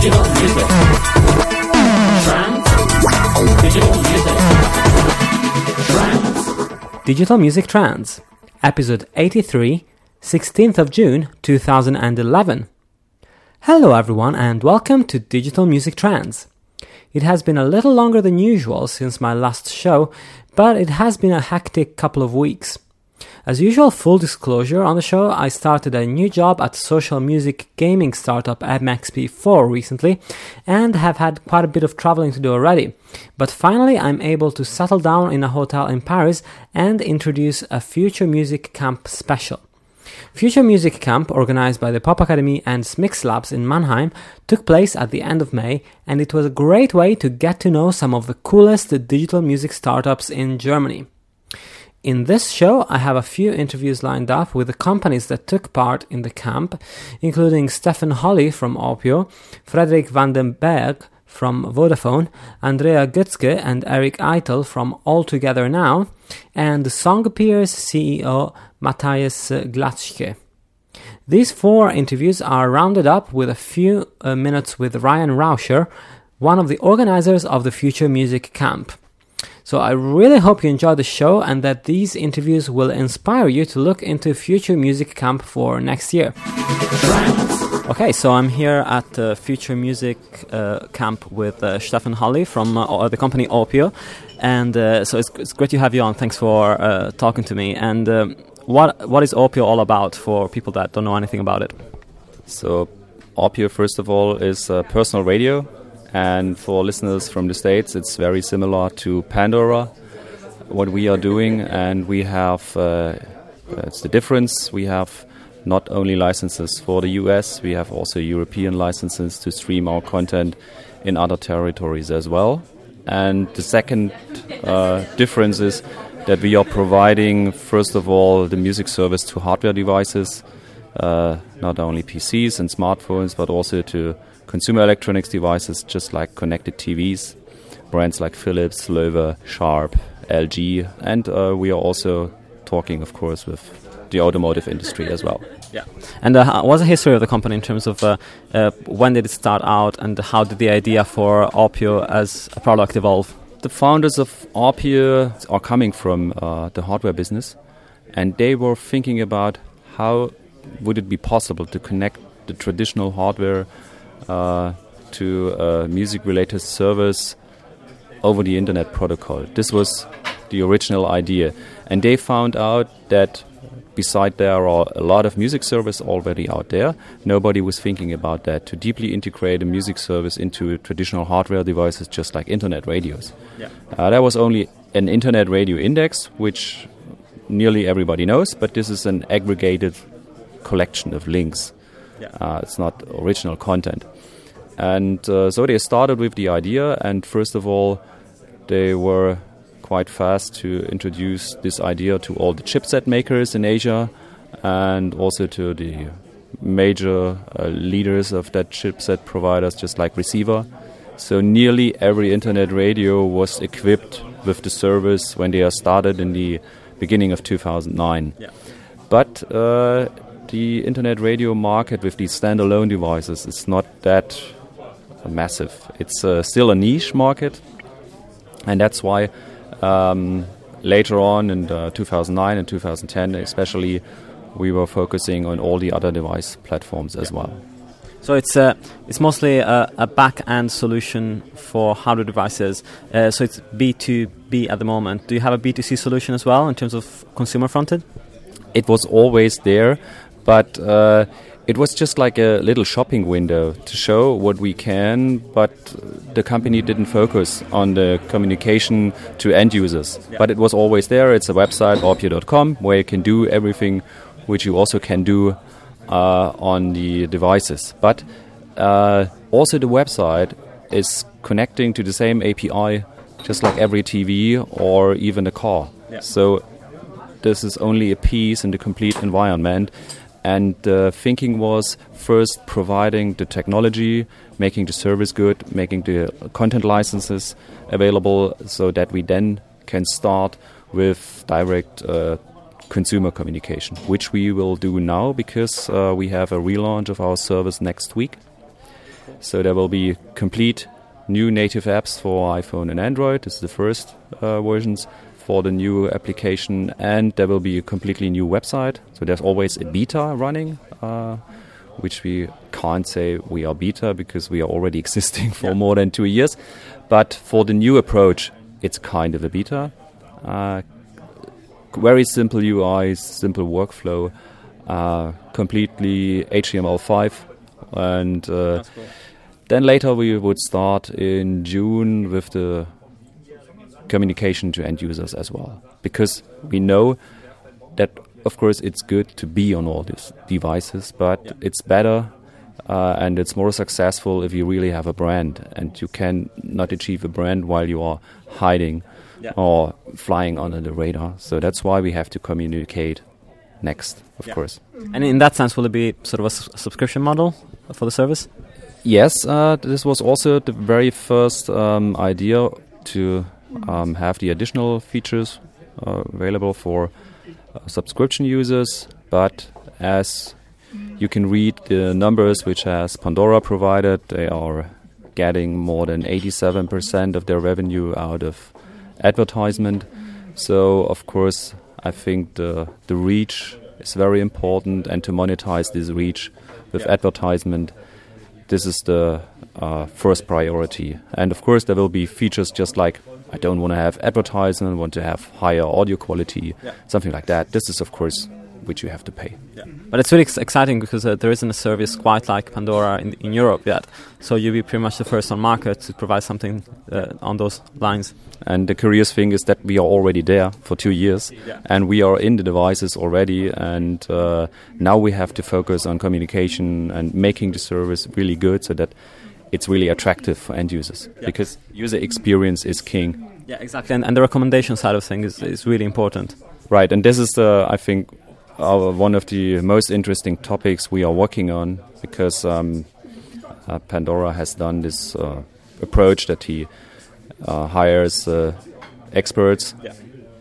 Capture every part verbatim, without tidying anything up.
Digital music. Trance. Digital music. Trance. Digital Music Trance, episode eighty-three, sixteenth of June two thousand eleven. Hello everyone and welcome to Digital Music Trance. It has been a little longer than usual since my last show, but it has been a hectic couple of weeks. As usual, full disclosure on the show, I started a new job at social music gaming startup M X P four recently and have had quite a bit of traveling to do already. But finally I'm able to settle down in a hotel in Paris and introduce a Future Music Camp special. Future Music Camp, organized by the Pop Academy and Smix Labs in Mannheim, took place at the end of May, and it was a great way to get to know some of the coolest digital music startups in Germany. In this show, I have a few interviews lined up with the companies that took part in the camp, including Stefan Holly from Opio, Frederik van den Berg from Vodafone, Andrea Götzke and Eric Eitel from All Together Now, and Songappear's C E O Matthias Glatschke. These four interviews are rounded up with a few uh, minutes with Ryan Rauscher, one of the organizers of the Future Music Camp. So I really hope you enjoy the show and that these interviews will inspire you to look into Future Music Camp for next year. Okay, so I'm here at the Future Music uh, Camp with uh, Stefan Holly from uh, the company Opio. And uh, so it's, it's great to have you on. Thanks for uh, talking to me. And um, what what is Opio all about for people that don't know anything about it? So Opio, first of all, is uh, personal radio. And for listeners from the States, it's very similar to Pandora, what we are doing. And we have, uh, it's the difference, we have not only licenses for the U S, we have also European licenses to stream our content in other territories as well. And the second uh, difference is that we are providing, first of all, the music service to hardware devices, uh, not only P Cs and smartphones, but also to consumer electronics devices, just like connected T Vs, brands like Philips, Löwe, Sharp, L G, and uh, we are also talking, of course, with the automotive industry as well. Yeah. And uh, what's the history of the company in terms of uh, uh, when did it start out and how did the idea for Opio as a product evolve? The founders of Opio are coming from uh, the hardware business, and they were thinking about how would it be possible to connect the traditional hardware Uh, to a music-related service over the internet protocol. This was the original idea. And they found out that beside there are a lot of music service already out there, nobody was thinking about that, to deeply integrate a music service into traditional hardware devices just like internet radios. Yeah. Uh, there was only an internet radio index, which nearly everybody knows, but this is an aggregated collection of links. Yeah. Uh, it's not original content. And uh, so they started with the idea, and first of all, they were quite fast to introduce this idea to all the chipset makers in Asia and also to the major uh, leaders of that chipset providers, just like Receiver. So nearly every internet radio was equipped with the service when they are started in the beginning of two thousand nine. Yeah. But uh, the internet radio market with these standalone devices is not that massive. It's uh, still a niche market, and that's why um, later on in uh, two thousand nine and two thousand ten especially, we were focusing on all the other device platforms as yeah. well. So it's uh, it's mostly a, a back-end solution for hardware devices. Uh, so it's B two B at the moment. Do you have a B two C solution as well in terms of consumer-fronted? It was always there, but uh, it was just like a little shopping window to show what we can, but the company didn't focus on the communication to end users. Yeah. But it was always there. It's a website, opio dot com, where you can do everything which you also can do uh, on the devices. But uh, also the website is connecting to the same A P I, just like every T V or even a car. Yeah. So this is only a piece in the complete environment. And the uh, thinking was first providing the technology, making the service good, making the content licenses available so that we then can start with direct uh, consumer communication, which we will do now because uh, we have a relaunch of our service next week. So there will be complete new native apps for iPhone and Android. This is the first uh, versions for the new application, and there will be a completely new website. So there's always a beta running, uh, which we can't say we are beta because we are already existing for yeah. more than two years. But for the new approach, it's kind of a beta. Uh, very simple U Is, simple workflow, uh, completely H T M L five, and uh, cool. Then later we would start in June with the communication to end users as well, because we know that of course it's good to be on all these devices, but yeah. it's better uh, and it's more successful if you really have a brand, and you can not achieve a brand while you are hiding yeah. or flying under the radar. So that's why we have to communicate next, of yeah. course. And in that sense, will it be sort of a su- subscription model for the service? Yes, uh, this was also the very first um, idea to um, have the additional features uh, available for uh, subscription users. But as you can read the numbers which has Pandora provided, they are getting more than eighty-seven percent of their revenue out of advertisement. So, of course, I think the the reach is very important, and to monetize this reach with yeah. advertisement, this is the uh, first priority. And of course there will be features just like, I don't want to have advertisement, want to have higher audio quality, yeah. something like that. This is of course which you have to pay. Yeah. But it's really ex- exciting because uh, there isn't a service quite like Pandora in, in Europe yet. So you'll be pretty much the first on market to provide something uh, on those lines. And the curious thing is that we are already there for two years yeah. and we are in the devices already, and uh, now we have to focus on communication and making the service really good so that it's really attractive for end users, yeah. because user experience is king. Yeah, exactly. And, and the recommendation side of things is, is really important. Right, and this is, uh, I think, uh, one of the most interesting topics we are working on, because um, uh, Pandora has done this uh, approach that he uh, hires uh, experts yeah.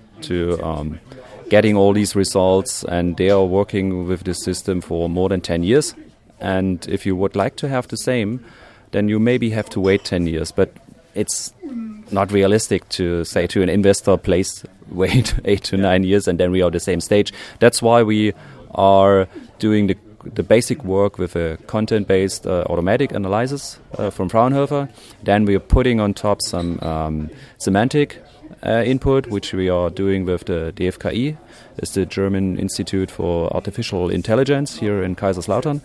to um, getting all these results, and they are working with this system for more than ten years. And if you would like to have the same, then you maybe have to wait ten years. But it's not realistic to say to an investor, please wait eight to yeah. nine years and then we are at the same stage. That's why we are doing the the basic work with a content-based uh, automatic analysis uh, from Fraunhofer. Then we are putting on top some um, semantic uh, input, which we are doing with the D F K I. It's the German Institute for Artificial Intelligence here in Kaiserslautern.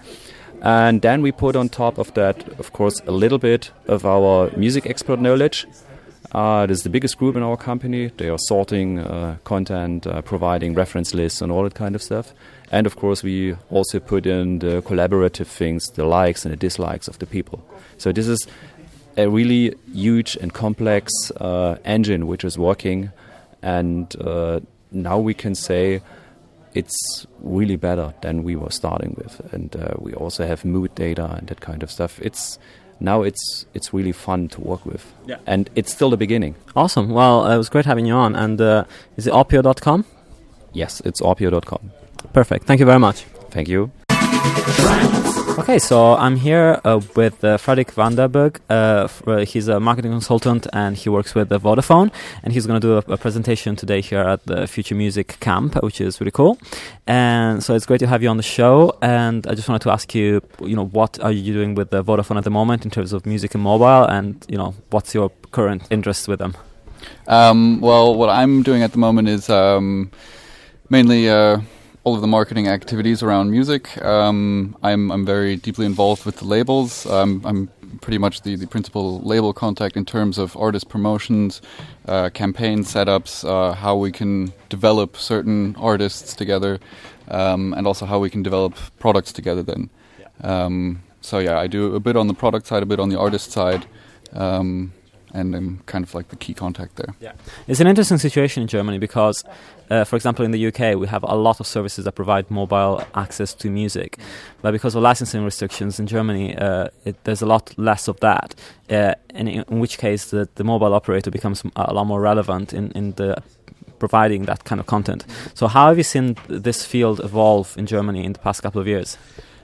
And then we put on top of that, of course, a little bit of our music expert knowledge. Uh, this is the biggest group in our company. They are sorting uh, content, uh, providing reference lists and all that kind of stuff. And of course, we also put in the collaborative things, the likes and the dislikes of the people. So this is a really huge and complex uh, engine which is working. And uh, now we can say it's really better than we were starting with. And uh, we also have mood data and that kind of stuff. It's Now it's it's really fun to work with. Yeah. And it's still the beginning. Awesome. Well, uh, it was great having you on. And uh, is it Orpeo dot com? Yes, it's Orpeo dot com. Perfect. Thank you very much. Thank you. Okay, so I'm here uh, with uh, Fredrik Vanderberg. Uh, f- uh, he's a marketing consultant and he works with uh, Vodafone. And he's going to do a, a presentation today here at the Future Music Camp, which is really cool. And so it's great to have you on the show. And I just wanted to ask you, you know, what are you doing with uh, Vodafone at the moment in terms of music and mobile? And, you know, what's your current interest with them? Um, well, what I'm doing at the moment is um, mainly Uh, all of the marketing activities around music. Um, I'm I'm very deeply involved with the labels. Um, I'm pretty much the, the principal label contact in terms of artist promotions, uh, campaign setups, uh, how we can develop certain artists together, um, and also how we can develop products together then. Yeah. Um, so yeah, I do a bit on the product side, a bit on the artist side, um, and I'm kind of like the key contact there. Yeah. It's an interesting situation in Germany because, uh, for example, in the U K, we have a lot of services that provide mobile access to music. But because of licensing restrictions in Germany, uh, it, there's a lot less of that, uh, in, in which case the, the mobile operator becomes a lot more relevant in, in the providing that kind of content. So how have you seen this field evolve in Germany in the past couple of years?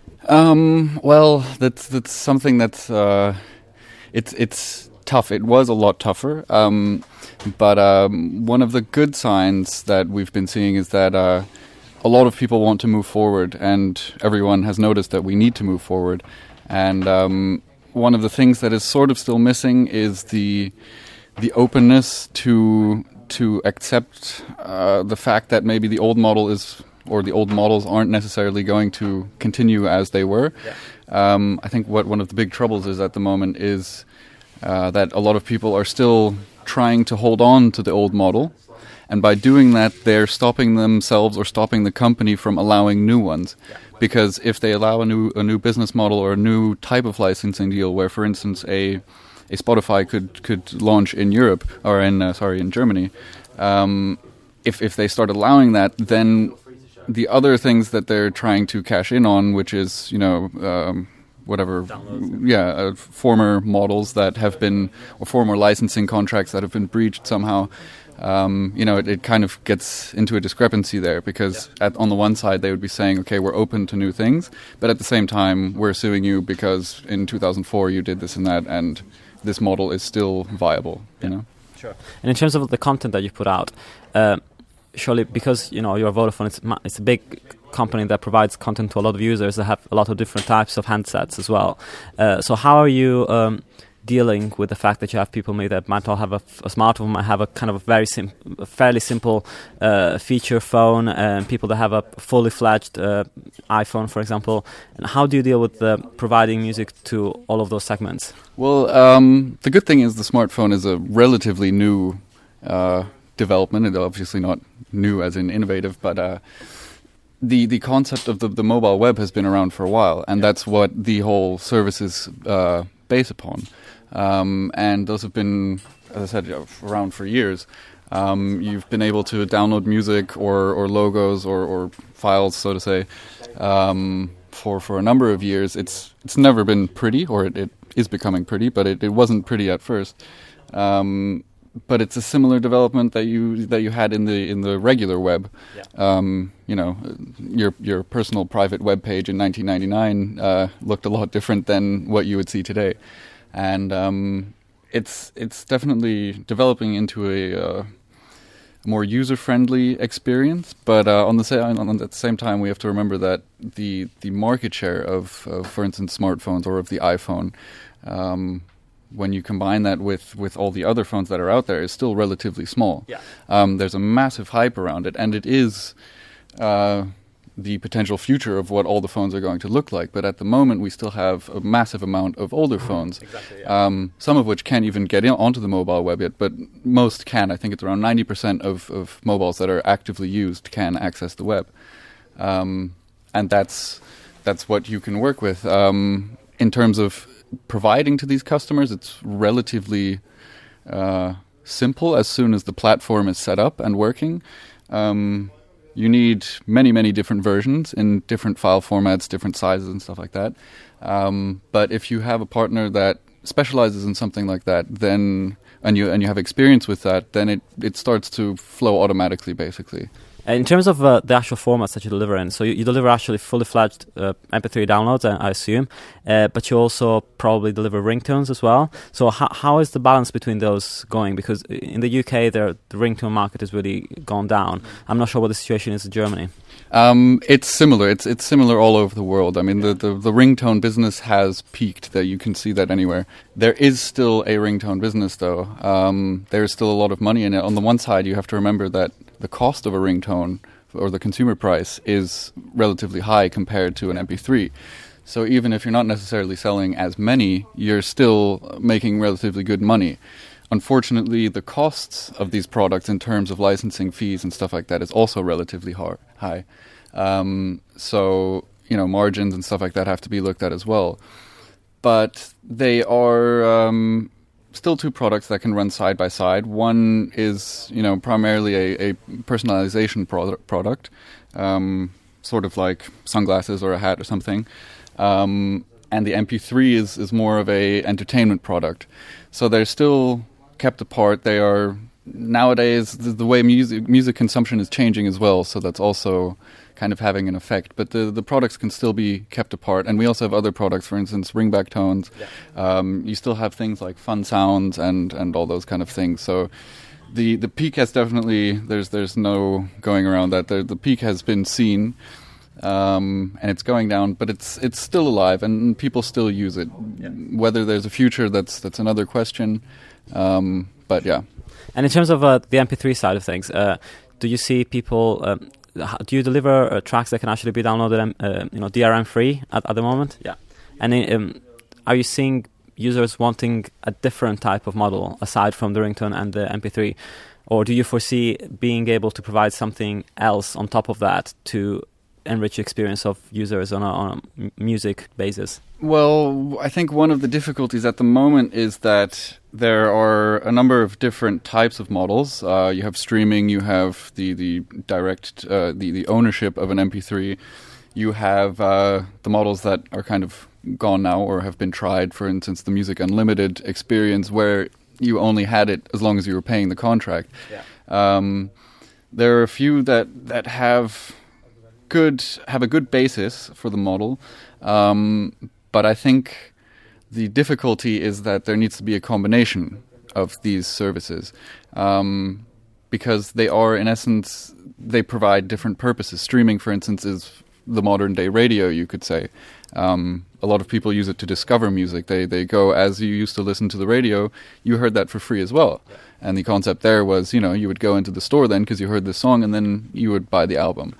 Um, well, that's that's something that's uh, it's it's tough. It was a lot tougher. Um, but um, one of the good signs that we've been seeing is that uh, a lot of people want to move forward, and everyone has noticed that we need to move forward. And um, one of the things that is sort of still missing is the the openness to to accept uh, the fact that maybe the old model is. Or the old models aren't necessarily going to continue as they were. Yeah. Um, I think what one of the big troubles is at the moment is uh, that a lot of people are still trying to hold on to the old model, and by doing that, they're stopping themselves or stopping the company from allowing new ones. Yeah. Because if they allow a new a new business model or a new type of licensing deal, where, for instance, a a Spotify could could launch in Europe or in uh, sorry in Germany, um, if if they start allowing that, then the other things that they're trying to cash in on, which is, you know, um, whatever, Downloads. yeah, uh, former models that have been, or former licensing contracts that have been breached somehow, um, you know, it, it kind of gets into a discrepancy there because yeah. at, on the one side they would be saying, okay, we're open to new things, but at the same time we're suing you because in two thousand four you did this and that, and this model is still viable, yeah. you know? Sure. And in terms of the content that you put out, uh, surely, because you know you're Vodafone, it's it's a big company that provides content to a lot of users that have a lot of different types of handsets as well. Uh, so how are you um, dealing with the fact that you have people maybe that might not have a, a smartphone, might have a kind of a very sim- a fairly simple uh, feature phone, and people that have a fully fledged uh, iPhone, for example? And how do you deal with uh, providing music to all of those segments? Well, um, the good thing is the smartphone is a relatively new Uh, development. It's obviously not new as in innovative, but uh, the the concept of the, the mobile web has been around for a while, and yeah. that's what the whole service is uh, based upon. Um, and those have been, as I said, around for years. Um, you've been able to download music or, or logos or, or files, so to say, um, for for a number of years. It's it's never been pretty, or it, it is becoming pretty, but it, it wasn't pretty at first. Um, But it's a similar development that you that you had in the in the regular web. Yeah. Um, you know, your your personal private web page in nineteen ninety-nine uh, looked a lot different than what you would see today, and um, it's it's definitely developing into a, uh, a more user friendly experience. But uh, on the same on at the same time, we have to remember that the the market share of, of for instance, smartphones or of the iPhone. Um, when you combine that with, with all the other phones that are out there, is still relatively small. Yeah. Um, there's a massive hype around it, and it is uh, the potential future of what all the phones are going to look like. But at the moment, we still have a massive amount of older phones, exactly, yeah. um, some of which can't even get in onto the mobile web yet, but most can. I think it's around ninety percent of, of mobiles that are actively used can access the web. Um, and that's that's what you can work with. Um, in terms of providing to these customers, it's relatively uh, simple as soon as the platform is set up and working. Um, you need many, many different versions in different file formats, different sizes and stuff like that. Um, but if you have a partner that specializes in something like that, then and you and you have experience with that, then it, it starts to flow automatically, basically. In terms of uh, the actual formats that you deliver in, so you, you deliver actually fully fledged uh, M P three downloads, I, I assume, uh, but you also probably deliver ringtones as well. So how how is the balance between those going? Because in the U K, the ringtone market has really gone down. I'm not sure what the situation is in Germany. Um, it's similar. It's it's similar all over the world. I mean, the, the, the ringtone business has peaked. That you can see that anywhere. There is still a ringtone business, though. Um, there is still a lot of money in it. On the one side, you have to remember that the cost of a ringtone or the consumer price is relatively high compared to an M P three. So even if you're not necessarily selling as many, you're still making relatively good money. Unfortunately, the costs of these products in terms of licensing fees and stuff like that is also relatively hard, high. Um, so, you know, margins and stuff like that have to be looked at as well. But they are um, still two products that can run side by side. One is, you know, primarily a, a personalization pro- product, um, sort of like sunglasses or a hat or something. Um, and the M P three is, is more of a entertainment product. So they're still kept apart. They are nowadays the, the way music music consumption is changing as well. So that's also, kind of having an effect. But the, the products can still be kept apart. And we also have other products, for instance, ringback tones. Yeah. Um, you still have things like fun sounds and, and all those kind of things. So the, the peak has definitely, there's there's no going around that. The, the peak has been seen. Um, and it's going down, but it's it's still alive, and people still use it. Yeah. Whether there's a future, that's that's another question. Um, but yeah. And in terms of uh, the M P three side of things, uh, do you see people? Um, do you deliver uh, tracks that can actually be downloaded, um, uh, you know, D R M free at, at the moment? Yeah. And um, are you seeing users wanting a different type of model aside from the ringtone and the M P three, or do you foresee being able to provide something else on top of that to enrich the experience of users on a, on a music basis? Well, I think one of the difficulties at the moment is that there are a number of different types of models. Uh, you have streaming, you have the the direct uh, the the ownership of an M P three. You have uh, the models that are kind of gone now or have been tried. For instance, the Music Unlimited experience, where you only had it as long as you were paying the contract. Yeah. Um, there are a few that that have. Good have a good basis for the model, um, but I think the difficulty is that there needs to be a combination of these services, um, because they are, in essence, they provide different purposes. Streaming, for instance, is the modern day radio, you could say. Um, a lot of people use it to discover music. They they go, as you used to listen to the radio, you heard that for free as well. And the concept there was, you know, you would go into the store then because you heard this song, and then you would buy the album.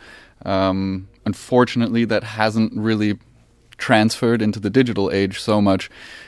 Um, unfortunately, that hasn't really transferred into the digital age so much,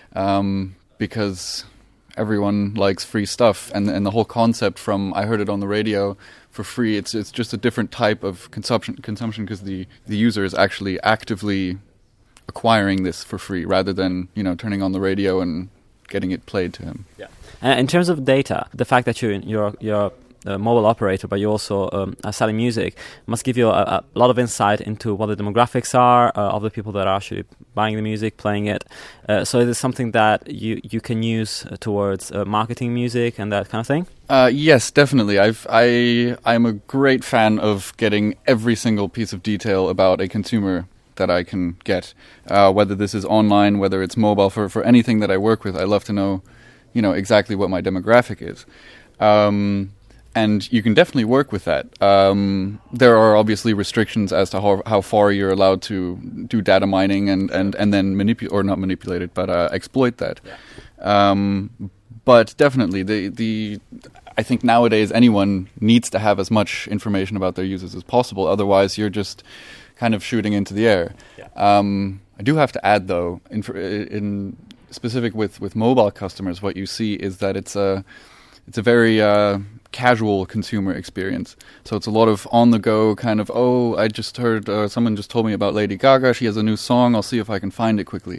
um, because everyone likes free stuff, and and the whole concept from I heard it on the radio for free. It's it's just a different type of consumption consumption because the the user is actually actively acquiring this for free rather than, you know, turning on the radio and getting it played to him. Yeah. Uh, in terms of data, the fact that you're you're you're a mobile operator, but you also um, are selling music, must give you a, a lot of insight into what the demographics are uh, of the people that are actually buying the music, playing it. Uh, so it is something that you, you can use uh, towards uh, marketing music and that kind of thing? Uh, yes, definitely. I've, I, I'm a great fan of getting every single piece of detail about a consumer that I can get, uh, whether this is online, whether it's mobile. For, for anything that I work with, I love to know, you know, exactly what my demographic is. Um, And you can definitely work with that. Um, there are obviously restrictions as to how, how far you're allowed to do data mining and, and, and then manipulate, or not manipulate it, but uh, exploit that. Yeah. Um, but definitely, the the I think nowadays anyone needs to have as much information about their users as possible. Otherwise, you're just kind of shooting into the air. Yeah. Um, I do have to add, though, in, in specific with, with mobile customers, what you see is that it's a it's a very uh, casual consumer experience. So it's a lot of on-the-go kind of, oh, I just heard, uh, someone just told me about Lady Gaga, she has a new song, I'll see if I can find it quickly.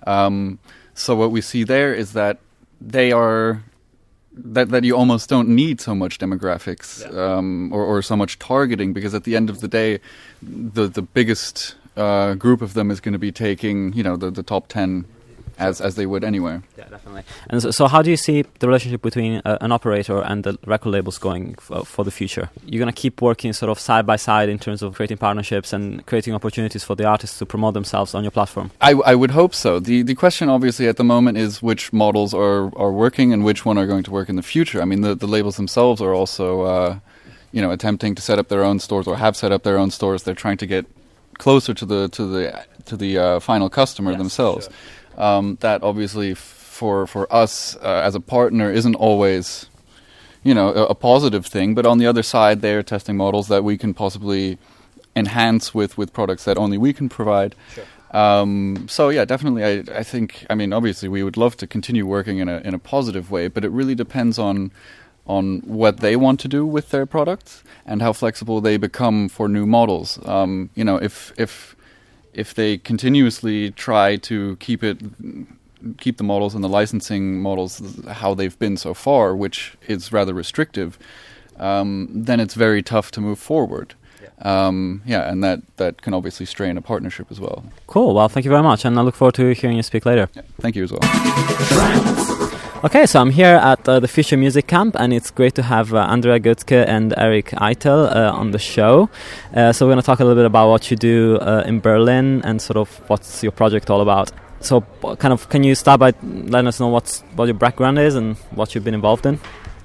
Um, so what we see there is that they are, that, that you almost don't need so much demographics yeah. um, or, or so much targeting, because at the end of the day, the, the biggest uh, group of them is going to be taking, you know, the, the top ten as as they would anywhere. Yeah, definitely. And so, so how do you see the relationship between uh, an operator and the record labels going f- for the future? You're going to keep working sort of side by side in terms of creating partnerships and creating opportunities for the artists to promote themselves on your platform? I, I would hope so. The the question obviously at the moment is which models are, are working and which one are going to work in the future. I mean, the, the labels themselves are also uh, you know, attempting to set up their own stores or have set up their own stores. They're trying to get closer to the to the to the uh, final customer yes, themselves. Sure. Um, that obviously f- for for us uh, as a partner isn't always, you know, a, a positive thing. But on the other side, they're testing models that we can possibly enhance with, with products that only we can provide. Sure. Um, so yeah, definitely. I I think. I mean, obviously, we would love to continue working in a in a positive way, but it really depends on on what they want to do with their products and how flexible they become for new models. Um, you know, if if if they continuously try to keep it, keep the models and the licensing models how they've been so far, which is rather restrictive, um, then it's very tough to move forward. Yeah. Um, yeah, and that, that can obviously strain a partnership as well. Cool. Well, thank you very much, and I look forward to hearing you speak later. Yeah, thank you as well. Okay, so I'm here at uh, the Future Music Camp, and it's great to have uh, Andrea Götzke and Eric Eitel uh, on the show. Uh, so we're going to talk a little bit about what you do uh, in Berlin and sort of what's your project all about. So kind of, can you start by letting us know what's, what your background is and what you've been involved in?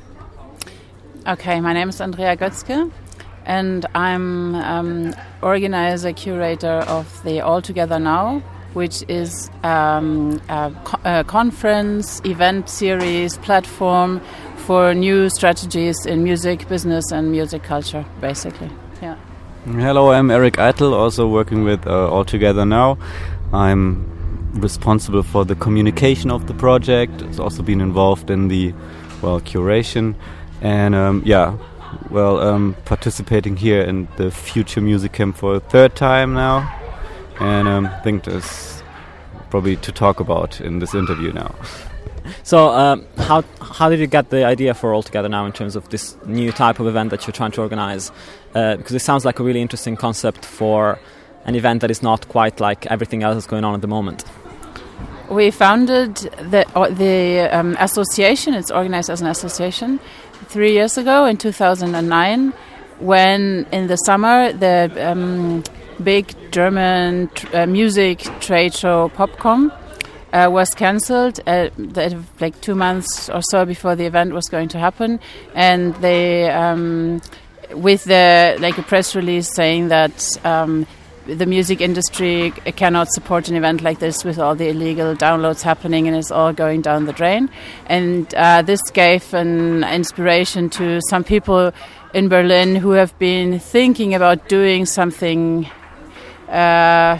Okay, my name is Andrea Götzke, and I'm um, organizer, curator of the All Together Now, which is um, a, co- a conference, event series, platform for new strategies in music, business and music culture, basically. Yeah. Hello, I'm Eric Eitel, also working with uh, All Together Now. I'm responsible for the communication of the project. It's also been involved in the, well, curation. And um, yeah, well, um, participating here in the Future Music Camp for a third time now. And um, I think there's probably to talk about in this interview now. So um, how how did you get the idea for All Together Now in terms of this new type of event that you're trying to organize? Uh, because it sounds like a really interesting concept for an event that is not quite like everything else that's going on at the moment. We founded the uh, the um, association. It's organized as an association three years ago in two thousand nine, when in the summer the um, big German tr- uh, music trade show Popcom uh, was cancelled uh, that, like two months or so before the event was going to happen, and they um, with the like a press release saying that um, the music industry cannot support an event like this with all the illegal downloads happening, and it's all going down the drain. And uh, this gave an inspiration to some people in Berlin who have been thinking about doing something Uh,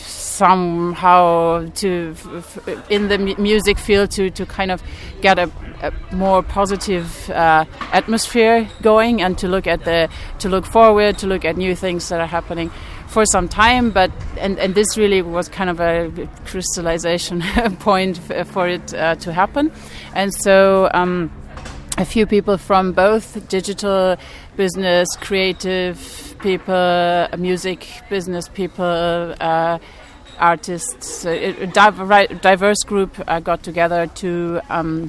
somehow to f- f- in the mu- music field to, to kind of get a, a more positive uh, atmosphere going, and to look at the to look forward, to look at new things that are happening for some time. But and, and this really was kind of a crystallization point f- for it uh, to happen. And so um, a few people from both digital business, creative people, music business people, uh, artists, a div- diverse group uh, got together to um,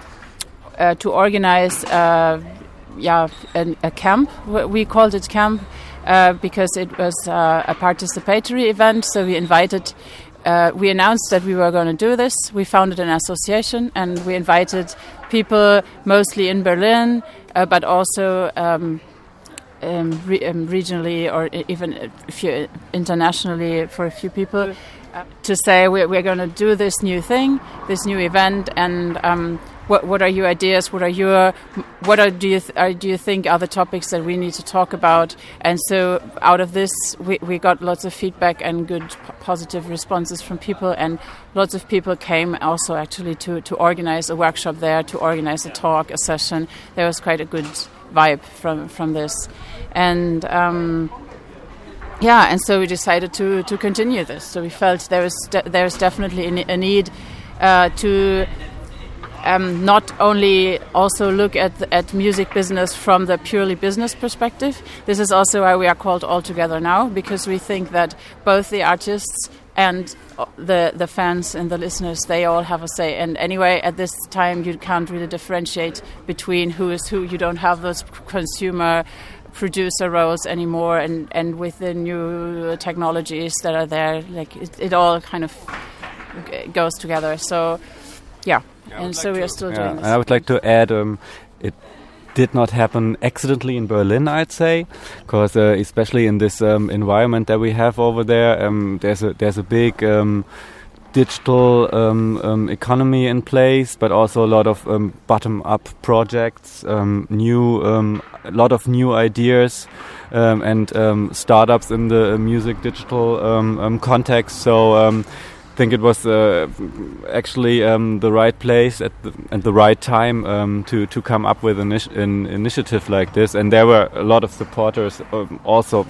uh, to organize uh, yeah an, a camp. We called it camp uh, because it was uh, a participatory event. So we invited. Uh, we announced that we were going to do this. We founded an association, and we invited people mostly in Berlin, uh, but also um, um, re- um, regionally or even a few internationally for a few people, uh, to say we're, we're going to do this new thing, this new event, and um, what what are your ideas? What are your what are do you th- are, do you think are the topics that we need to talk about? And so out of this, we we got lots of feedback and good p- positive responses from people, and lots of people came also actually to to organize a workshop there, to organize a talk, a session. There was quite a good vibe from from this, and. Um, Yeah, and so we decided to, to continue this. So we felt there was de- there's definitely a, ne- a need uh, to um, not only also look at the, at music business from the purely business perspective. This is also why we are called All Together Now, because we think that both the artists and the the fans and the listeners, they all have a say. And anyway, at this time, you can't really differentiate between who is who. You don't have those consumer producer roles anymore, and and with the new technologies that are there, like it, it all kind of g- goes together. So yeah, yeah and so like we are still yeah, doing this. I would like to add um it did not happen accidentally in Berlin, I'd say, because uh, especially in this um, environment that we have over there, um, there's a there's a big um, digital um, um, economy in place, but also a lot of um, bottom-up projects, um, new, um, a lot of new ideas, um, and um, startups in the uh, music digital um, um, context. So um, I think it was uh, actually um, the right place at the, at the right time um, to to come up with an, initi- an initiative like this, and there were a lot of supporters um, also.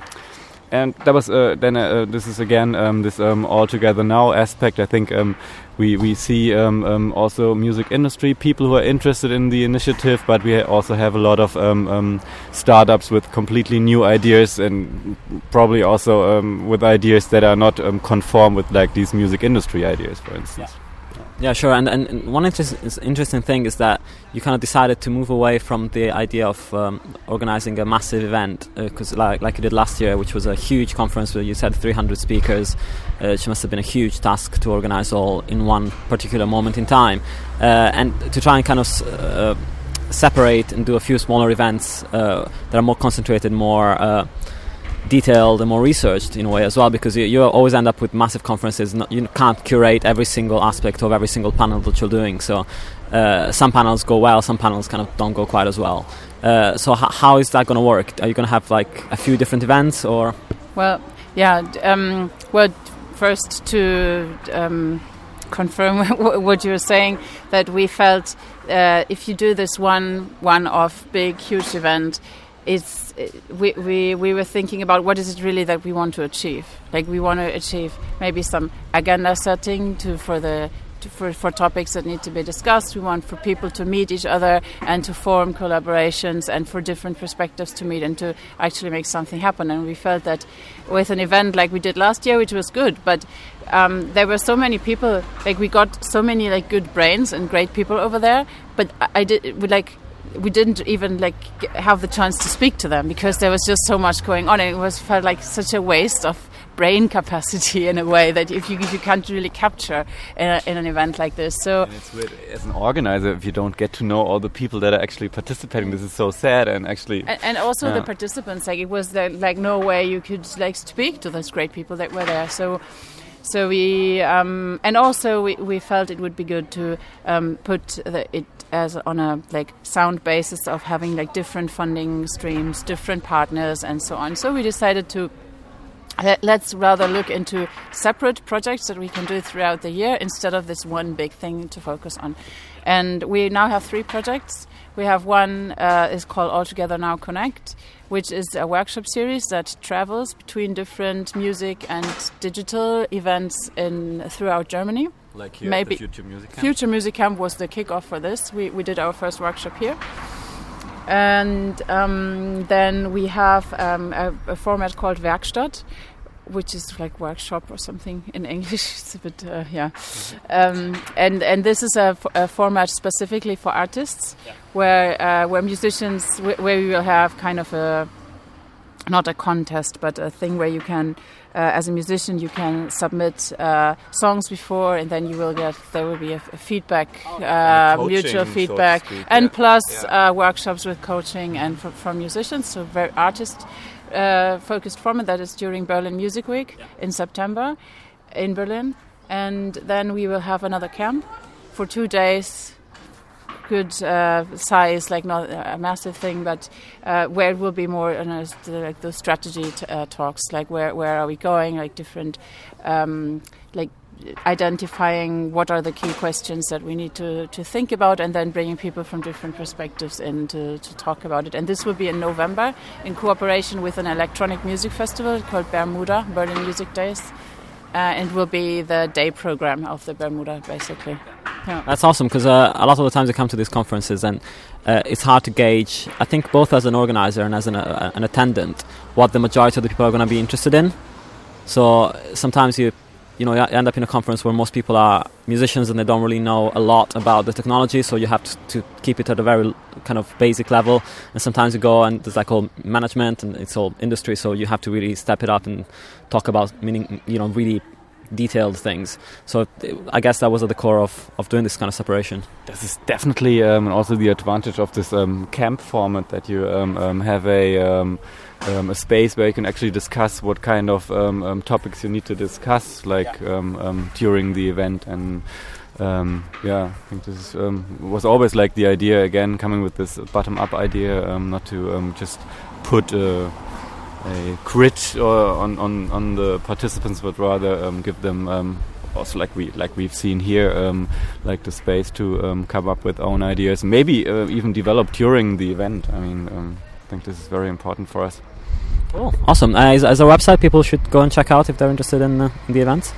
And that was uh, then. Uh, this is again um, this um, All Together Now aspect. I think um, we we see um, um, also music industry people who are interested in the initiative, but we also have a lot of um, um, startups with completely new ideas, and probably also um, with ideas that are not um, conform with like these music industry ideas, for instance. Yeah. Yeah, sure. And, and one interest, interesting thing is that you kind of decided to move away from the idea of um, organizing a massive event, because uh, like like you did last year, which was a huge conference where you said three hundred speakers, uh, which must have been a huge task to organize all in one particular moment in time, uh, and to try and kind of uh, separate and do a few smaller events uh, that are more concentrated, more uh, detailed and more researched in a way as well, because you, you always end up with massive conferences. Not, you can't curate every single aspect of every single panel that you're doing, so uh, some panels go well, some panels kind of don't go quite as well. Uh, so h- how is that going to work? Are you going to have like a few different events, or? Well, yeah, um, well, first to um, confirm what you were saying, that we felt uh, if you do this one one-off big huge event, it's we, we we were thinking about what is it really that we want to achieve. Like we want to achieve maybe some agenda setting to for the to, for for topics that need to be discussed. We want for people to meet each other and to form collaborations, and for different perspectives to meet and to actually make something happen. And we felt that with an event like we did last year, which was good, but um, there were so many people. Like we got so many like good brains and great people over there. But I, I did we like. We didn't even like have the chance to speak to them because there was just so much going on. And it was felt like such a waste of brain capacity in a way that if you you can't really capture in, a, in an event like this. So and it's weird as an organizer if you don't get to know all the people that are actually participating. This is so sad, and actually and, and also yeah. the participants. Like it was the, like no way you could like speak to those great people that were there. So. So we um, and also we, we felt it would be good to um, put the, it as on a like sound basis of having like different funding streams, different partners, and so on. So we decided to uh, let's rather look into separate projects that we can do throughout the year instead of this one big thing to focus on. And we now have three projects. We have one uh, is called All Together Now Connect, which is a workshop series that travels between different music and digital events in throughout Germany. Like here Maybe at the Future Music Camp? Future Music Camp was the kickoff for this. We we did our first workshop here. And um, then we have um, a, a format called Werkstatt, which is like workshop or something in English. It's a bit, uh, yeah. Um, and and this is a, f- a format specifically for artists, yeah. where uh, where musicians, w- where we will have kind of a, not a contest, but a thing where you can, uh, as a musician, you can submit uh, songs before, and then you will get, there will be a, a feedback, uh, coaching, mutual so to feedback, speak, and yeah. plus Yeah. uh, workshops with coaching and for, for musicians, so very artist Uh, focused format that is during Berlin Music Week yeah. in September in Berlin, and then we will have another camp for two days, good uh, size, like not a massive thing, but uh, where it will be more uh, like the strategy t- uh, talks, like where where are we going, like different um, like identifying what are the key questions that we need to, to think about, and then bringing people from different perspectives in to, to talk about it. And this will be in November in cooperation with an electronic music festival called Bermuda, Berlin Music Days. Uh, and will be the day program of the Bermuda, basically. Yeah. That's awesome, because uh, a lot of the times I come to these conferences and uh, it's hard to gauge, I think both as an organizer and as an, uh, an attendant, what the majority of the people are going to be interested in. So sometimes you you know, you end up in a conference where most people are musicians and they don't really know a lot about the technology, so you have to, to keep it at a very kind of basic level. And sometimes you go and there's like all management and it's all industry, so you have to really step it up and talk about meaning, you know, really detailed things. So I guess that was at the core of, of doing this kind of separation. This is definitely um, also the advantage of this um, camp format, that you um, um, have a um, um, a space where you can actually discuss what kind of um, um, topics you need to discuss, like yeah. um, um, during the event. And um, yeah, I think this is, um, was always like the idea, again, coming with this bottom-up idea, um, not to um, just put a, a grid uh, on, on, on the participants, but rather um, give them um, also, like we like we've seen here, um, like the space to um, come up with own ideas, maybe uh, even develop during the event. I mean, um, I think this is very important for us. Oh, awesome! Uh, is, is there a website people should go and check out if they're interested in, uh, in the events?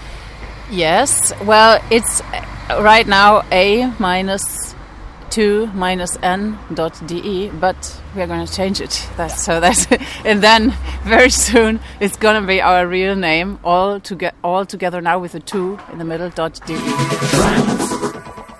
Yes. Well, it's uh, right now a minus two minus n dot de, but we are going to change it. That's so that, and then very soon it's going to be our real name, all to get all together now with a two in the middle dot de.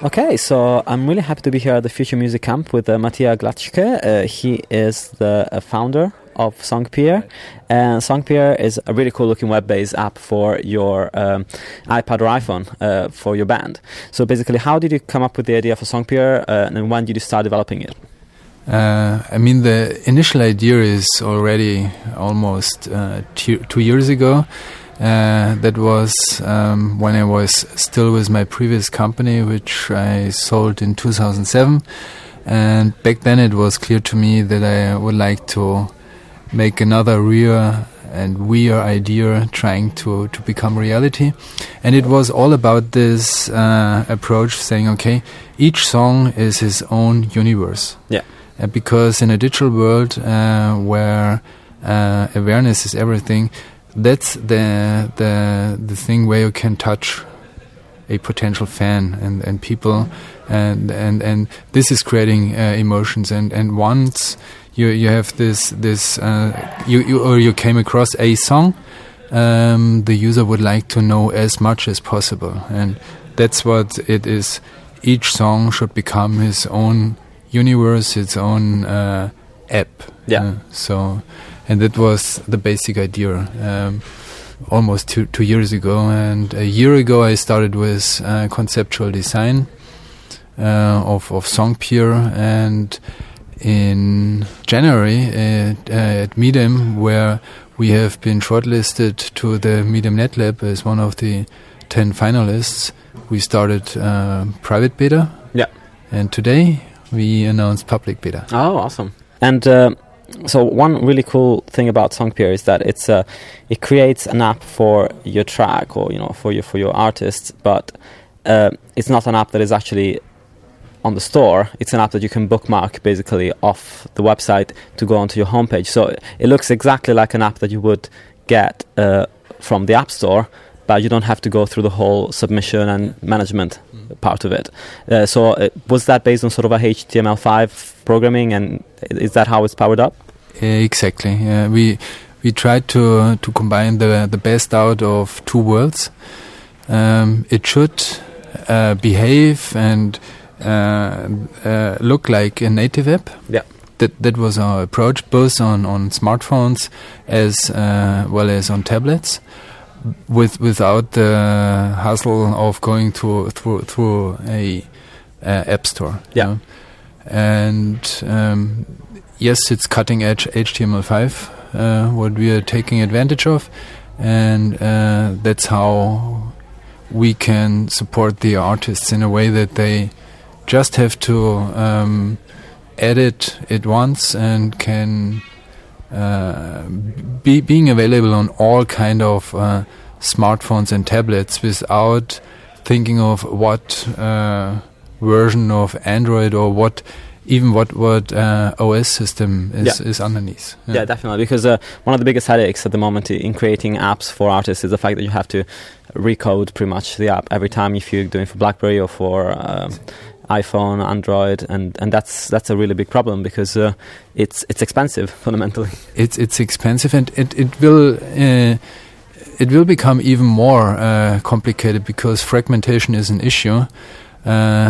Okay, so I'm really happy to be here at the Future Music Camp with uh, Mattia Glatschke. Uh, he is the uh, founder of Songpier, and Songpier is a really cool looking web-based app for your um, iPad or iPhone uh, for your band. So basically, how did you come up with the idea for Songpier, uh, and when did you start developing it? Uh, I mean, the initial idea is already almost uh, two, two years ago. Uh, that was um, when I was still with my previous company, which I sold in two thousand seven. And back then it was clear to me that I would like to make another real and weird idea trying to, to become reality. And it was all about this uh, approach saying, okay, each song is his own universe. Yeah. Uh, because in a digital world uh, where uh, awareness is everything, that's the the the thing where you can touch a potential fan and, and people, and and and this is creating uh, emotions. And, and once you you have this this uh, you you or you came across a song, um, the user would like to know as much as possible, and that's what it is. Each song should become his own universe, its own uh, app. Yeah. Uh, so. And that was the basic idea um, almost two, two years ago. And a year ago, I started with uh, conceptual design uh, of, of Songpier. And in January at, uh, at Medium, where we have been shortlisted to the Medium Net Lab as one of the ten finalists, we started uh, private beta. Yeah. And today, we announced public beta. Oh, awesome. And... Uh, So one really cool thing about Songpier is that it's uh, it creates an app for your track or you know for your for your artists, but uh, it's not an app that is actually on the store. It's an app that you can bookmark basically off the website to go onto your homepage. So it looks exactly like an app that you would get uh, from the App Store, but you don't have to go through the whole submission and management mm. part of it. Uh, so uh, was that based on sort of a H T M L five programming, and is that how it's powered up? Exactly. Uh, we we tried to uh, to combine the the best out of two worlds. Um, it should uh, behave and uh, uh, look like a native app. Yeah. That that was our approach, both on on smartphones as uh, well as on tablets, with without the hassle of going through through through a uh, app store. Yeah. You know? And um, yes, it's cutting edge H T M L five, uh, what we are taking advantage of, and uh, that's how we can support the artists in a way that they just have to um, edit it once and can uh, be being available on all kind of uh, smartphones and tablets without thinking of what uh, version of Android or what even what what uh, O S system is, yeah. is underneath. Yeah, yeah definitely. Because uh, one of the biggest headaches at the moment in creating apps for artists is the fact that you have to recode pretty much the app every time if you're doing for BlackBerry or for um, iPhone, Android, and, and that's that's a really big problem because uh, it's it's expensive fundamentally. It's it's expensive, and it it will. Uh, It will become even more uh, complicated because fragmentation is an issue. Uh,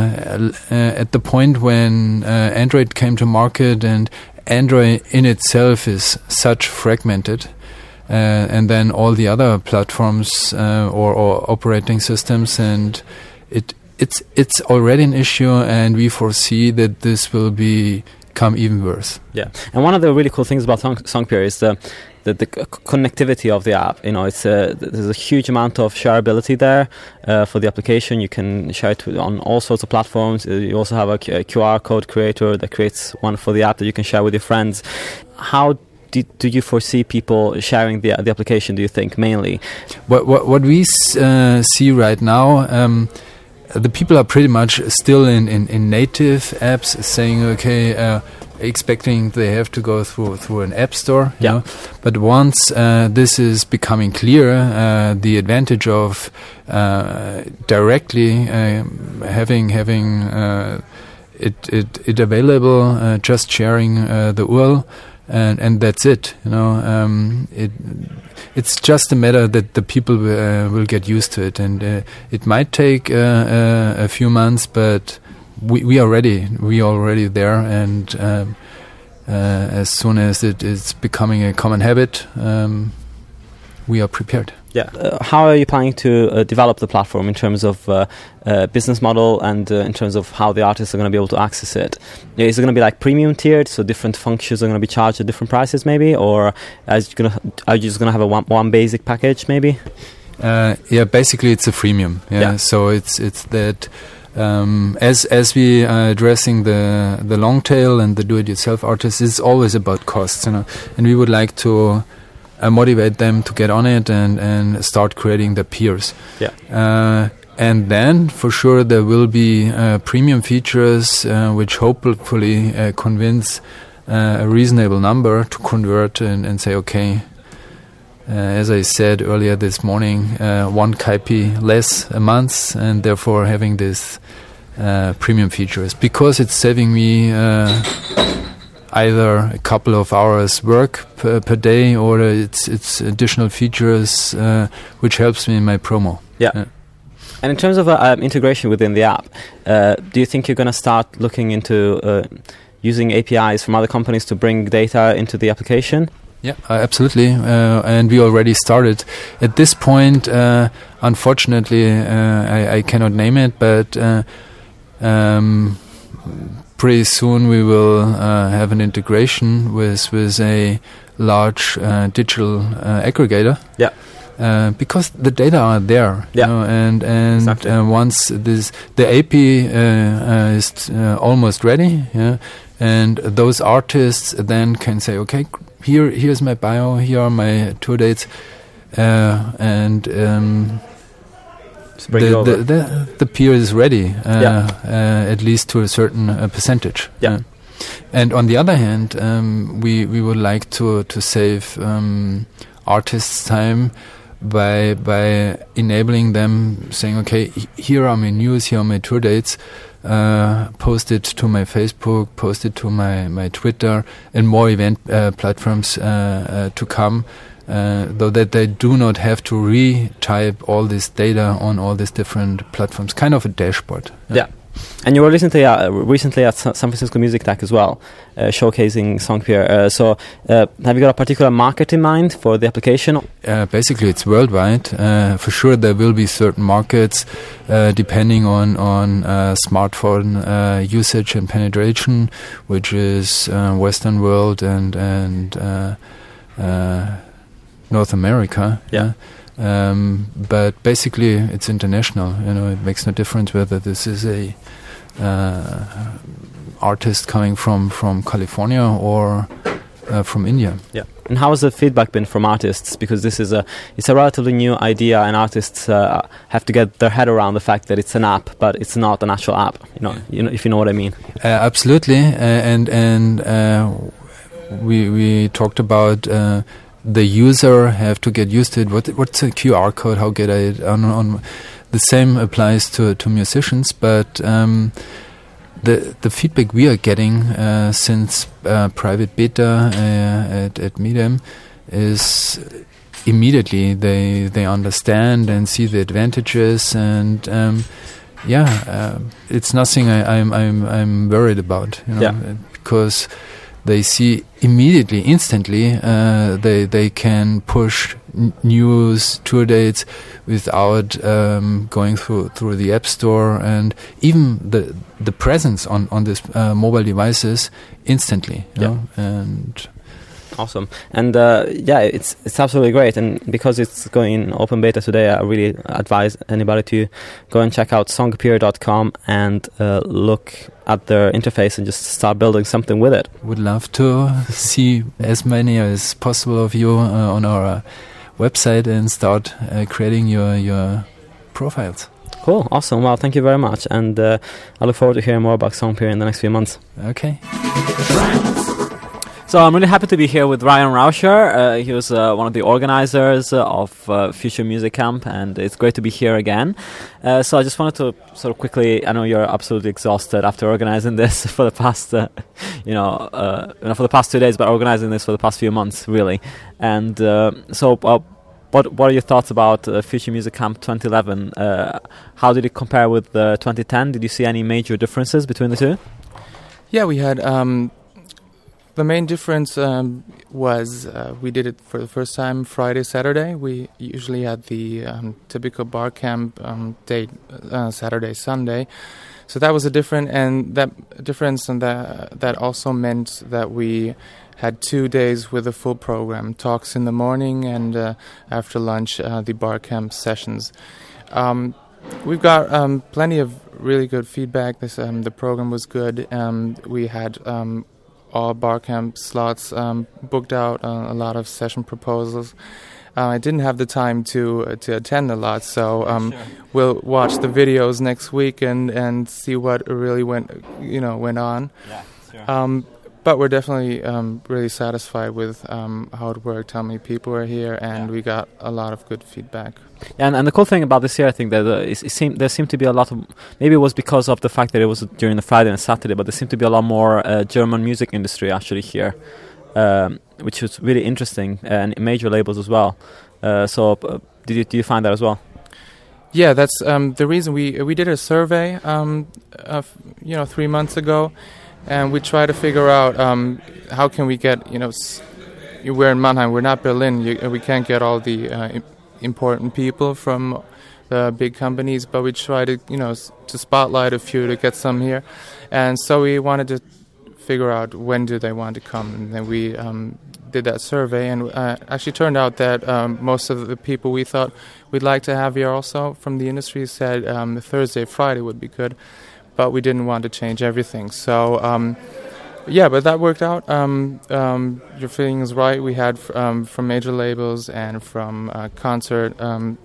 uh, at the point when uh, Android came to market, and Android in itself is such fragmented, uh, and then all the other platforms uh, or, or operating systems, and it it's it's already an issue, and we foresee that this will become even worse. Yeah, and one of the really cool things about Song- Songpier is the The, the c- connectivity of the app. You know, it's a, there's a huge amount of shareability there uh, for the application. You can share it with, on all sorts of platforms. Uh, you also have a, Q- a Q R code creator that creates one for the app that you can share with your friends. How do, do you foresee people sharing the the application, do you think, mainly? What what, what we s- uh, see right now, um, the people are pretty much still in, in, in native apps saying, okay, uh, expecting they have to go through through an app store. You yeah. know? But once uh, this is becoming clear, uh, the advantage of uh, directly uh, having having uh, it, it it available, uh, just sharing uh, the U R L and and that's it. You know, um, it it's just a matter that the people uh, will get used to it, and uh, it might take uh, uh, a few months, but we we are ready. We are already there, and um, uh, as soon as it is becoming a common habit, um, we are prepared. Yeah. Uh, how are you planning to uh, develop the platform in terms of uh, uh, business model and uh, in terms of how the artists are going to be able to access it? Is it going to be like premium tiered, so different functions are going to be charged at different prices, maybe, or is it gonna, are you just going to have a one, one basic package, maybe? Uh, yeah, basically it's a freemium. Yeah, Yeah. so it's it's that. Um, as as we are addressing the the long tail and the do-it-yourself artists, it's always about costs, you know, and we would like to uh, motivate them to get on it and and start creating their peers. Yeah. Uh, and then for sure there will be uh, premium features uh, which hopefully uh, convince uh, a reasonable number to convert and, and say, okay. Uh, as I said earlier this morning, uh, one K I P less a month, and therefore having this uh, premium features, because it's saving me uh, either a couple of hours work per, per day, or it's it's additional features uh, which helps me in my promo. Yeah. Yeah. And in terms of uh, um, integration within the app, uh, do you think you're going to start looking into uh, using A P Is from other companies to bring data into the application? Yeah, uh, absolutely, uh, and we already started. At this point, uh, unfortunately, uh, I, I cannot name it, but uh, um, pretty soon we will uh, have an integration with with a large uh, digital uh, aggregator. Yeah. Uh, because the data are there, Yeah. you know, and and Exactly. uh, once this the A P uh, uh, is uh, almost ready, yeah, and those artists then can say, okay, here here's my bio, here are my tour dates, uh, and um, Just bring it the, over. the the the peer is ready, uh, Yeah. uh, at least to a certain uh, percentage. Yeah. And on the other hand, um, we we would like to to save um, artists time by by enabling them saying, okay, h- here are my news, here are my tour dates, uh, post it to my Facebook, post it to my, my Twitter, and more event uh, platforms uh, uh, to come, uh, though that they do not have to retype all this data on all these different platforms, kind of a dashboard. Yeah. And you were recently uh, recently at Sa- San Francisco Music Tech as well, uh, showcasing Songpeer. Uh, so, uh, have you got a particular market in mind for the application? Uh, basically, it's worldwide. Uh, for sure, there will be certain markets uh, depending on on uh, smartphone uh, usage and penetration, which is uh, Western world and and uh, uh, North America. Yeah. Um, but basically, it's international. You know, it makes no difference whether this is a uh, artist coming from from California or uh, from India. Yeah. And how has the feedback been from artists? Because this is a it's a relatively new idea, and artists uh, have to get their head around the fact that it's an app, but it's not an actual app. You know, you know, if you know what I mean. Uh, absolutely, uh, and and uh, we we talked about. Uh, The user have to get used to it. What what's a Q R code? How get I on, on? The same applies to to musicians, but um, the the feedback we are getting uh, since uh, private beta uh, at at Medium is immediately they they understand and see the advantages, and um, yeah, uh, it's nothing I, I'm I'm I'm worried about. You know, Yeah. because they see immediately, instantly, uh, they they can push n- news, tour dates without um, going through through the app store, and even the the presence on on this uh, mobile devices instantly. You Yeah. know? And Awesome. And uh, yeah, it's it's absolutely great. And because it's going in open beta today, I really advise anybody to go and check out songpeer dot com and uh, look at their interface and just start building something with it. would love to see as many as possible of you uh, on our uh, website and start uh, creating your your profiles. Cool. Awesome. Well, thank you very much. And uh, I look forward to hearing more about Songpeer in the next few months. Okay. So So I'm really happy to be here with Ryan Rauscher. Uh, he was uh, one of the organizers uh, of uh, Future Music Camp, and it's great to be here again. Uh, so I just wanted to sort of quickly, I know you're absolutely exhausted after organizing this for the past, uh, you know, uh, you know, for the past two days, but organizing this for the past few months, really. And uh, so uh, what what are your thoughts about uh, Future Music Camp twenty eleven? Uh, how did it compare with uh, twenty ten? Did you see any major differences between the two? Yeah, we had... Um The main difference um, was uh, we did it for the first time Friday, Saturday. We usually had the um, typical bar camp um, date, uh, Saturday, Sunday. So that was a different, and that difference, and that that also meant that we had two days with a full program: talks in the morning and uh, after lunch, uh, the bar camp sessions. Um, we've got um, plenty of really good feedback. This um, the program was good. Um, we had. Um, all bar camp slots um, booked out, uh, a lot of session proposals. Uh, I didn't have the time to uh, to attend a lot, so um, sure. We'll watch the videos next week and, and see what really went you know went on. Yeah, sure. Um, but we're definitely um, really satisfied with um, how it worked, how many people were here, and yeah. we got a lot of good feedback. Yeah, and, and the cool thing about this year, I think that uh, it, it seemed, there seemed to be a lot of, maybe it was because of the fact that it was during the Friday and Saturday, but there seemed to be a lot more uh, German music industry actually here, um, which was really interesting, and major labels as well. Uh, so uh, did you, do you find that as well? Yeah, that's um, the reason we we did a survey, um, of, you know, three months ago, and we try to figure out um, how can we get, you know, s- we're in Mannheim, we're not Berlin, you, we can't get all the uh, im- important people from the big companies, but we try to, you know, s- to spotlight a few to get some here. And so we wanted to figure out when do they want to come, and then we um, did that survey, and uh, actually turned out that um, most of the people we thought we'd like to have here also from the industry said um, Thursday, Friday would be good. But we didn't want to change everything. So, um, yeah, but that worked out. Um, um, your feeling is right. We had f- um, from major labels and from uh, concert um,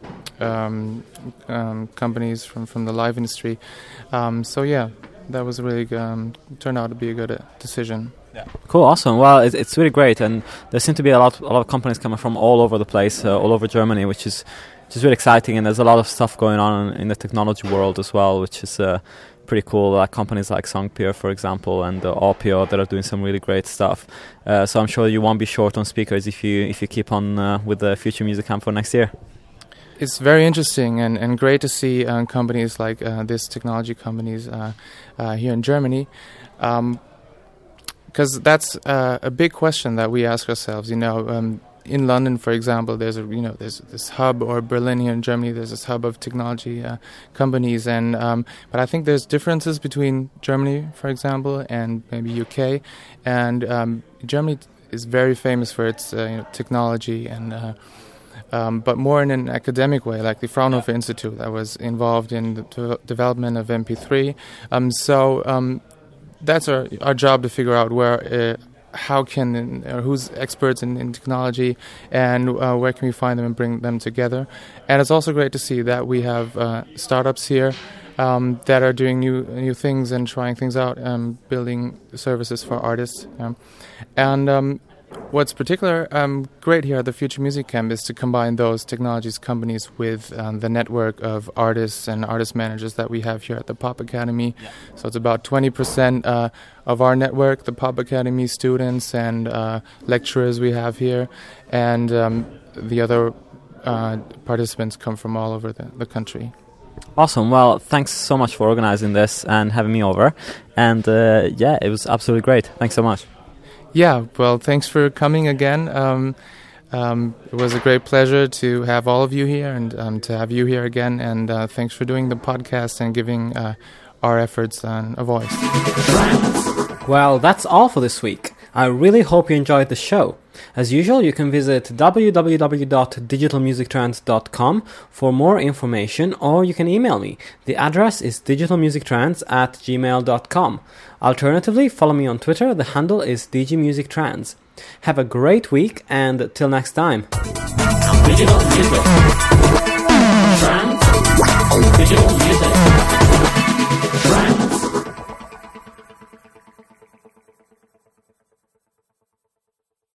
um, um, companies from, from the live industry. Um, so, yeah, that was really um, turned out to be a good uh, decision. Yeah. Cool, awesome. Well, it's, it's really great, and there seem to be a lot, a lot of companies coming from all over the place, uh, all over Germany, which is, which is really exciting. And there's a lot of stuff going on in the technology world as well, which is uh, pretty cool. Like companies like Songpeer, for example, and uh, Opio that are doing some really great stuff. Uh, so I'm sure you won't be short on speakers if you if you keep on uh, with the Future Music Camp for next year. It's very interesting and, and great to see uh, companies like uh, this technology companies uh, uh, here in Germany. Um, Because that's uh, a big question that we ask ourselves. You know, um, in London, for example, there's a you know there's this hub, or Berlin here in Germany, there's this hub of technology uh, companies, and um, but I think there's differences between Germany, for example, and maybe U K. And um, Germany is very famous for its uh, you know, technology, and uh, um, but more in an academic way, like the Fraunhofer Institute that was involved in the de- development of M P three. Um, so. Um, That's our our job to figure out where, uh, how can, uh, who's experts in, in technology, and uh, where can we find them and bring them together. And it's also great to see that we have uh, startups here um, that are doing new new things and trying things out, um, building services for artists. Um, and um, what's particular um, great here at the Future Music Camp is to combine those technologies companies with um, the network of artists and artist managers that we have here at the Pop Academy. Yeah. So it's about twenty percent uh, of our network, the Pop Academy students and uh, lecturers we have here, and um, the other uh, participants come from all over the, the country. Awesome. Well, thanks so much for organizing this and having me over. And uh, yeah, it was absolutely great. Thanks so much. Yeah, well, thanks for coming again. Um, um, it was a great pleasure to have all of you here, and um, to have you here again. And uh, thanks for doing the podcast and giving uh, our efforts uh, a voice. Well, that's all for this week. I really hope you enjoyed the show. As usual, you can visit w w w dot digital music trends dot com for more information, or you can email me. The address is digital music trends at gmail dot com. Alternatively, follow me on Twitter. The handle is d g music trends. Have a great week, and till next time. Digital Music.